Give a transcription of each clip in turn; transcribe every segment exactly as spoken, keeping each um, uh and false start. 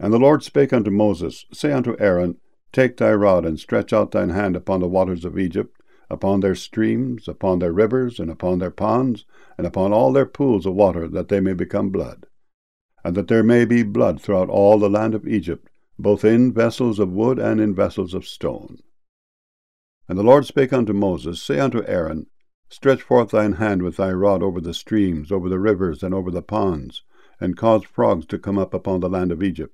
And the Lord spake unto Moses, Say unto Aaron, Take thy rod, and stretch out thine hand upon the waters of Egypt, upon their streams, upon their rivers, and upon their ponds, and upon all their pools of water, that they may become blood. And that there may be blood throughout all the land of Egypt, both in vessels of wood and in vessels of stone. And the Lord spake unto Moses, Say unto Aaron, Stretch forth thine hand with thy rod over the streams, over the rivers, and over the ponds, and cause frogs to come up upon the land of Egypt.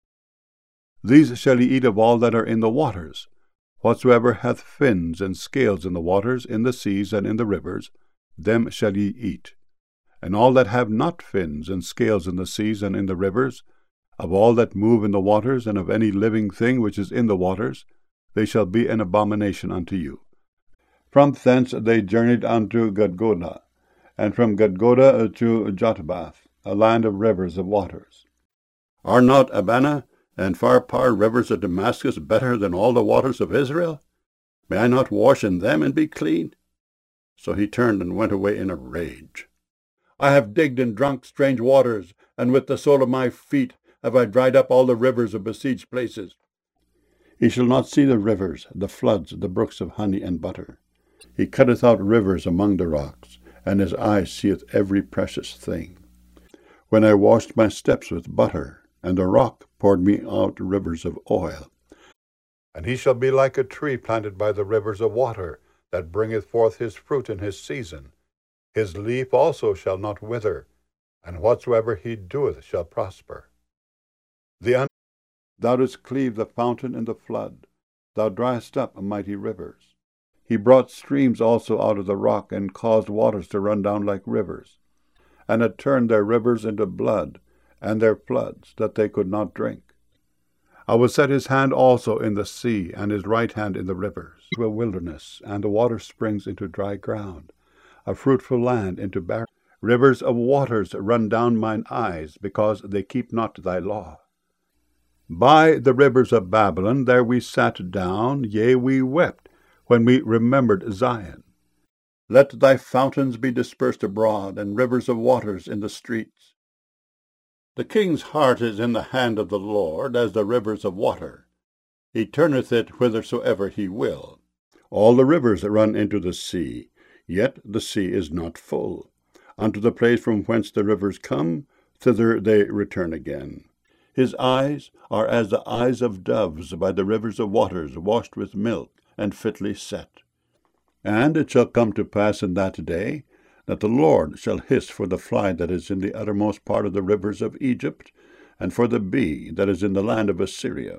These shall ye eat of all that are in the waters. Whatsoever hath fins and scales in the waters, in the seas, and in the rivers, them shall ye eat. And all that have not fins and scales in the seas and in the rivers, of all that move in the waters, and of any living thing which is in the waters, they shall be an abomination unto you. From thence they journeyed unto Gudgodah, and from Gudgodah to Jotbath, a land of rivers of waters. Are not Abana and Pharpar rivers of Damascus better than all the waters of Israel? May I not wash in them and be clean? So he turned and went away in a rage. I have digged and drunk strange waters, and with the sole of my feet have I dried up all the rivers of besieged places. He shall not see the rivers, the floods, the brooks of honey and butter. He cutteth out rivers among the rocks, and his eye seeth every precious thing. When I washed my steps with butter, and the rock poured me out rivers of oil. And he shall be like a tree planted by the rivers of water, that bringeth forth his fruit in his season. His leaf also shall not wither, and whatsoever he doeth shall prosper. The un- Thou didst cleave the fountain and the flood. Thou driest up mighty rivers. He brought streams also out of the rock, and caused waters to run down like rivers, and had turned their rivers into blood, and their floods, that they could not drink. I will set his hand also in the sea, and his right hand in the rivers, a wilderness, and the water springs into dry ground, a fruitful land into barren. Rivers of waters run down mine eyes, because they keep not thy law. By the rivers of Babylon there we sat down, yea, we wept, when we remembered Zion. Let thy fountains be dispersed abroad, and rivers of waters in the streets. The king's heart is in the hand of the Lord, as the rivers of water. He turneth it whithersoever he will. All the rivers run into the sea, yet the sea is not full. Unto the place from whence the rivers come, thither they return again. His eyes are as the eyes of doves by the rivers of waters, washed with milk, and fitly set. And it shall come to pass in that day, that the Lord shall hiss for the fly that is in the uttermost part of the rivers of Egypt, and for the bee that is in the land of Assyria.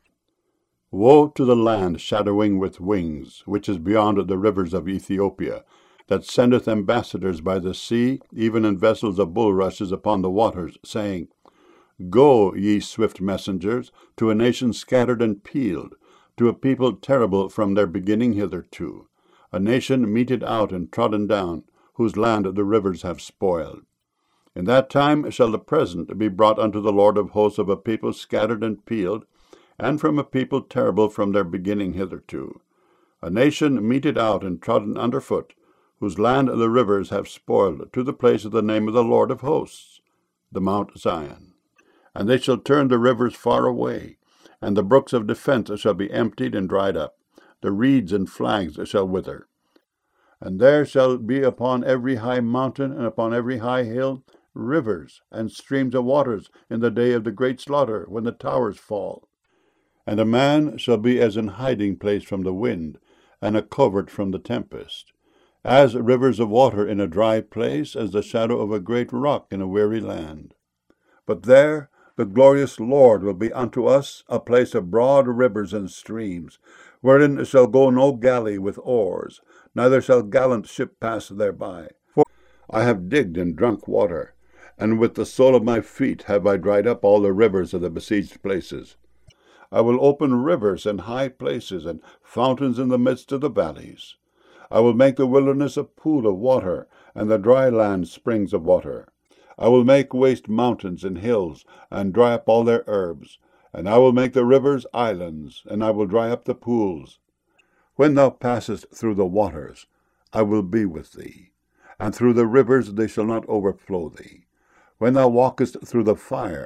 Woe to the land shadowing with wings, which is beyond the rivers of Ethiopia, that sendeth ambassadors by the sea, even in vessels of bulrushes upon the waters, saying, Go, ye swift messengers, to a nation scattered and peeled, to a people terrible from their beginning hitherto, a nation meted out and trodden down, whose land the rivers have spoiled. In that time shall the present be brought unto the Lord of hosts of a people scattered and peeled, and from a people terrible from their beginning hitherto, a nation meted out and trodden under foot, whose land the rivers have spoiled, to the place of the name of the Lord of hosts, the Mount Zion. And they shall turn the rivers far away, and the brooks of defense shall be emptied and dried up, the reeds and flags shall wither. And there shall be upon every high mountain and upon every high hill rivers and streams of waters in the day of the great slaughter, when the towers fall. And a man shall be as an hiding place from the wind, and a covert from the tempest, as rivers of water in a dry place, as the shadow of a great rock in a weary land. But there the glorious Lord will be unto us a place of broad rivers and streams, wherein shall go no galley with oars, neither shall gallant ship pass thereby. For I have digged and drunk water, and with the sole of my feet have I dried up all the rivers of the besieged places. I will open rivers in high places, and fountains in the midst of the valleys. I will make the wilderness a pool of water, and the dry land springs of water. I will make waste mountains and hills, and dry up all their herbs. And I will make the rivers islands, and I will dry up the pools. When thou passest through the waters, I will be with thee, and through the rivers they shall not overflow thee. When thou walkest through the fire,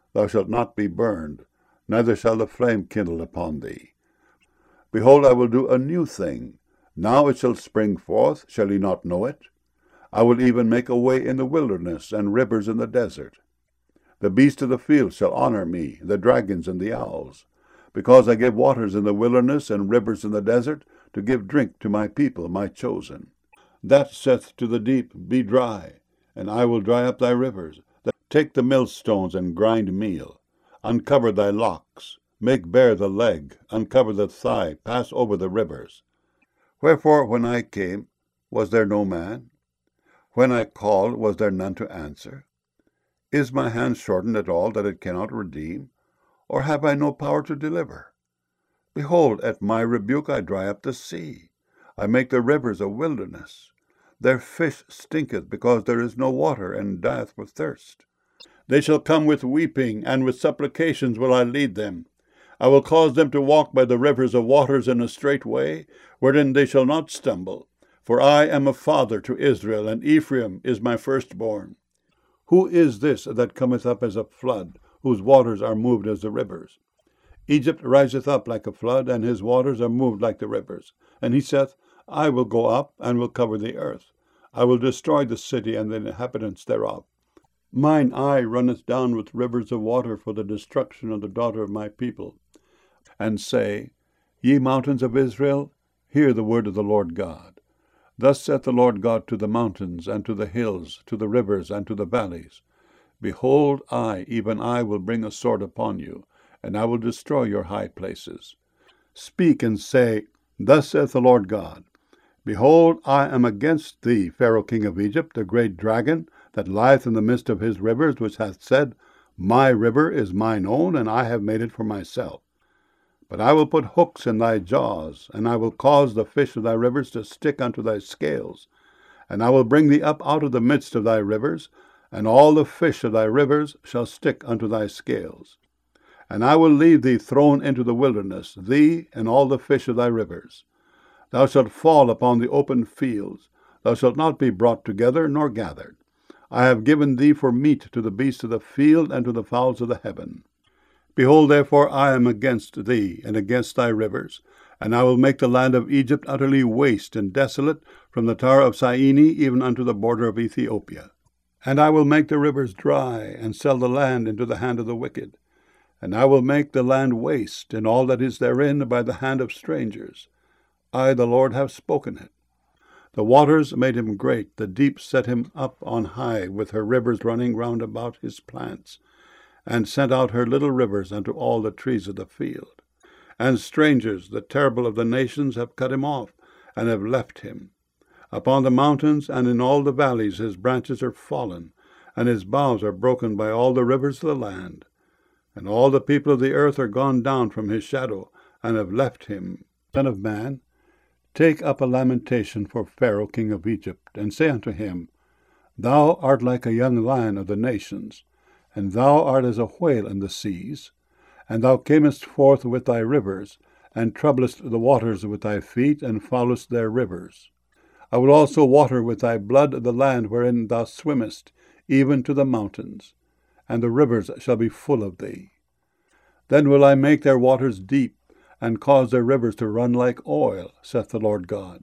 thou shalt not be burned, neither shall the flame kindle upon thee. Behold, I will do a new thing. Now it shall spring forth, shall ye not know it? I will even make a way in the wilderness, and rivers in the desert. The beasts of the field shall honor me, the dragons and the owls, because I give waters in the wilderness and rivers in the desert, to give drink to my people, my chosen. That saith to the deep, Be dry, and I will dry up thy rivers. Take the millstones and grind meal. Uncover thy locks, make bare the leg, uncover the thigh, pass over the rivers. Wherefore, when I came, was there no man? When I called, was there none to answer? Is my hand shortened at all, that it cannot redeem? Or have I no power to deliver? Behold, at my rebuke I dry up the sea. I make the rivers a wilderness. Their fish stinketh, because there is no water, and dieth for thirst. They shall come with weeping, and with supplications will I lead them. I will cause them to walk by the rivers of waters in a straight way, wherein they shall not stumble. For I am a father to Israel, and Ephraim is my firstborn. Who is this that cometh up as a flood, whose waters are moved as the rivers? Egypt riseth up like a flood, and his waters are moved like the rivers. And he saith, I will go up, and will cover the earth. I will destroy the city and the inhabitants thereof. Mine eye runneth down with rivers of water for the destruction of the daughter of my people. And say, Ye mountains of Israel, hear the word of the Lord God. Thus saith the Lord God to the mountains, and to the hills, to the rivers, and to the valleys, Behold, I, even I, will bring a sword upon you, and I will destroy your high places. Speak and say, Thus saith the Lord God, Behold, I am against thee, Pharaoh king of Egypt, the great dragon, that lieth in the midst of his rivers, which hath said, My river is mine own, and I have made it for myself. But I will put hooks in thy jaws, and I will cause the fish of thy rivers to stick unto thy scales. And I will bring thee up out of the midst of thy rivers, and all the fish of thy rivers shall stick unto thy scales. And I will leave thee thrown into the wilderness, thee and all the fish of thy rivers. Thou shalt fall upon the open fields. Thou shalt not be brought together, nor gathered. I have given thee for meat to the beasts of the field, and to the fowls of the heaven. Behold, therefore, I am against thee, and against thy rivers, and I will make the land of Egypt utterly waste and desolate, from the tower of Syene even unto the border of Ethiopia. And I will make the rivers dry, and sell the land into the hand of the wicked. And I will make the land waste, and all that is therein, by the hand of strangers. I, the Lord, have spoken it. The waters made him great, the deep set him up on high, with her rivers running round about his plants, and sent out her little rivers unto all the trees of the field. And strangers, the terrible of the nations, have cut him off, and have left him. Upon the mountains and in all the valleys his branches are fallen, and his boughs are broken by all the rivers of the land. And all the people of the earth are gone down from his shadow, and have left him. Son of man, take up a lamentation for Pharaoh king of Egypt, and say unto him, Thou art like a young lion of the nations, and thou art as a whale in the seas, and thou camest forth with thy rivers, and troublest the waters with thy feet, and foulest their rivers. I will also water with thy blood the land wherein thou swimmest, even to the mountains, and the rivers shall be full of thee. Then will I make their waters deep, and cause their rivers to run like oil, saith the Lord God.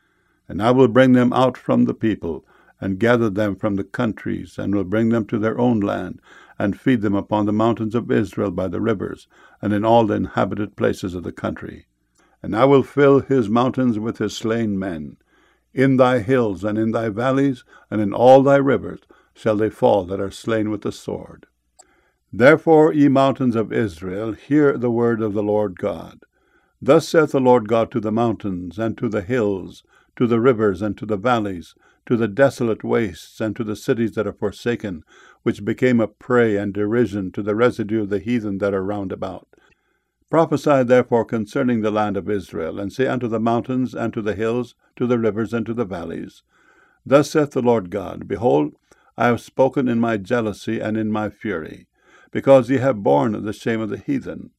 And I will bring them out from the people, and gather them from the countries, and will bring them to their own land, and feed them upon the mountains of Israel by the rivers, and in all the inhabited places of the country. And I will fill his mountains with his slain men. In thy hills and in thy valleys, and in all thy rivers, shall they fall that are slain with the sword. Therefore, ye mountains of Israel, hear the word of the Lord God. Thus saith the Lord God to the mountains, and to the hills, to the rivers, and to the valleys, to the desolate wastes, and to the cities that are forsaken, which became a prey and derision to the residue of the heathen that are round about. Prophesy therefore concerning the land of Israel, and say unto the mountains, and to the hills, to the rivers, and to the valleys, Thus saith the Lord God, Behold, I have spoken in my jealousy and in my fury, because ye have borne the shame of the heathen.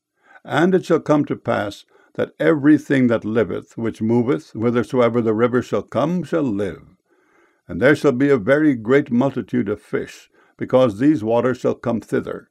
And it shall come to pass, that everything that liveth, which moveth, whithersoever the river shall come, shall live. And there shall be a very great multitude of fish, because these waters shall come thither.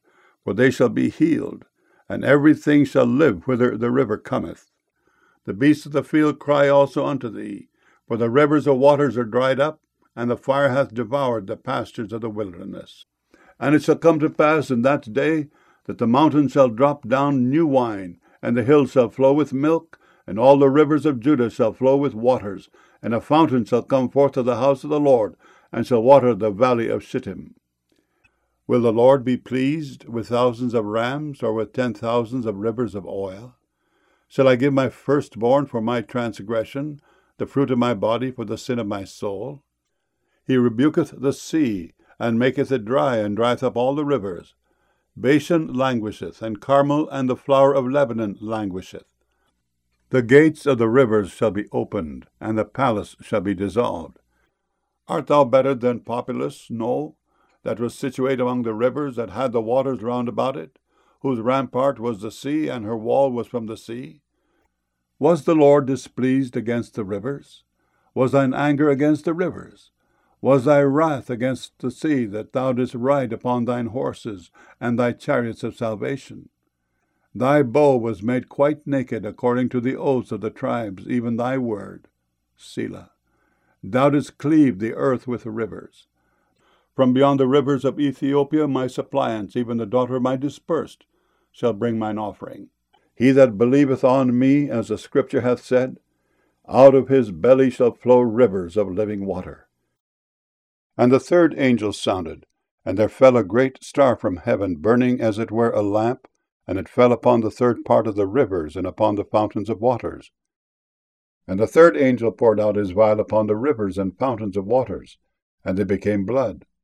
for they shall be healed, and everything shall live whither the river cometh. The beasts of the field cry also unto thee, for the rivers of waters are dried up, and the fire hath devoured the pastures of the wilderness. And it shall come to pass in that day, that the mountains shall drop down new wine, and the hills shall flow with milk, and all the rivers of Judah shall flow with waters, and a fountain shall come forth of the house of the Lord, and shall water the valley of Shittim. Will the Lord be pleased with thousands of rams, or with ten thousands of rivers of oil? Shall I give my firstborn for my transgression, the fruit of my body for the sin of my soul? He rebuketh the sea, and maketh it dry, and drieth up all the rivers. Bashan languisheth, and Carmel and the flower of Lebanon languisheth. The gates of the rivers shall be opened, and the palace shall be dissolved. Art thou better than Populus, No, that was situate among the rivers, that had the waters round about it, whose rampart was the sea, and her wall was from the sea? Was the Lord displeased against the rivers? Was thine anger against the rivers? Was thy wrath against the sea, that thou didst ride upon thine horses, and thy chariots of salvation? Thy bow was made quite naked, according to the oaths of the tribes, even thy word. Selah. Thou didst cleave the earth with rivers. From beyond the rivers of Ethiopia my suppliants, even the daughter of my dispersed, shall bring mine offering. He that believeth on me, as the Scripture hath said, out of his belly shall flow rivers of living water. And the third angel sounded, and there fell a great star from heaven, burning as it were a lamp, and it fell upon the third part of the rivers, and upon the fountains of waters. And the third angel poured out his vial upon the rivers and fountains of waters, and they became blood.